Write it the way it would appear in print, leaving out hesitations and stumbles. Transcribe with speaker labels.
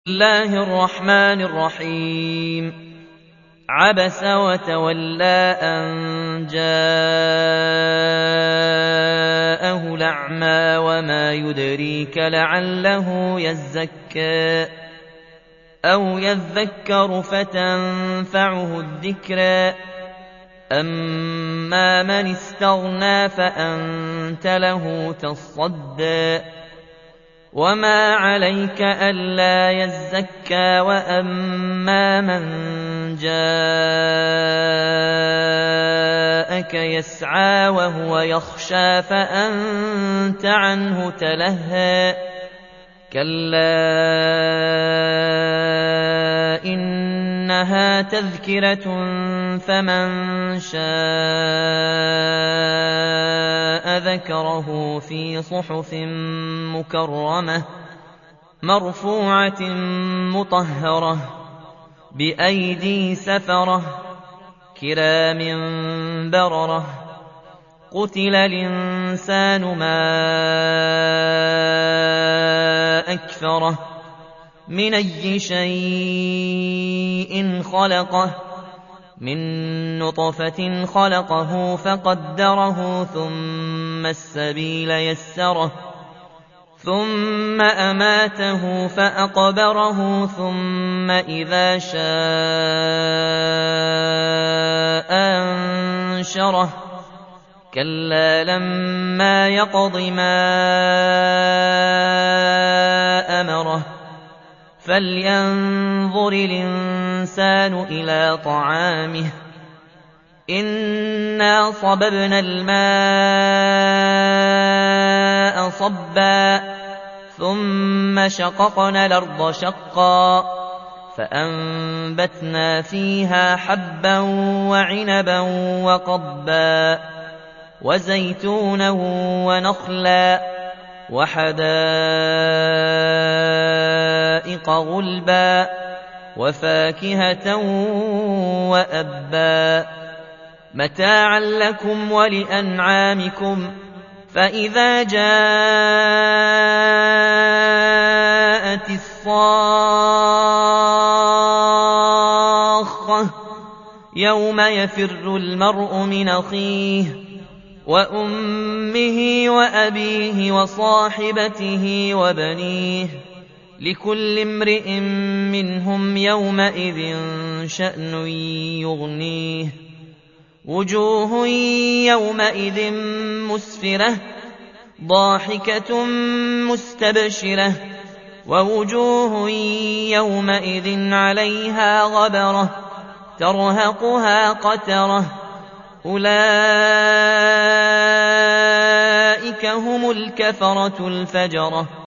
Speaker 1: الله الرحمن الرحيم عبس وتولى أن جاءه الأعمى وما يدريك لعله يزكى أو يذكر فتنفعه الذكرى أما من استغنى فأنت له تصدى وما عليك ألا يزكى وأما من جاءك يسعى وهو يخشى فأنت عنه تلهى كلا إنها تذكرة فمن شاء ذكره في صحف مكرمة مرفوعة مطهرة بأيدي سفرة كرام بررة قتل الإنسان ما أكفره من أي شيء خلقه من نطفة خلقه فقدره ثم السبيل يسره ثم أماته فأقبره ثم إذا شاء أنشره كلا لما يقض ما أمره فلينظر الإنسان إلى طعامه إنا صببنا الماء صبا ثم شققنا الأرض شقا فأنبتنا فيها حبا وعنبا وقضبا وزيتونا ونخلا وحدائق غلبا وفاكهة وأبا متاعا لكم ولأنعامكم فإذا جاءت الصاخة يوم يفر المرء من أخيه وأمه وأبيه وصاحبته وبنيه لكل امرئ منهم يومئذ شأن يغنيه وجوه يومئذ مسفرة ضاحكة مستبشرة ووجوه يومئذ عليها غبرة ترهقها قترة أولئك هم الكفرة الفجرة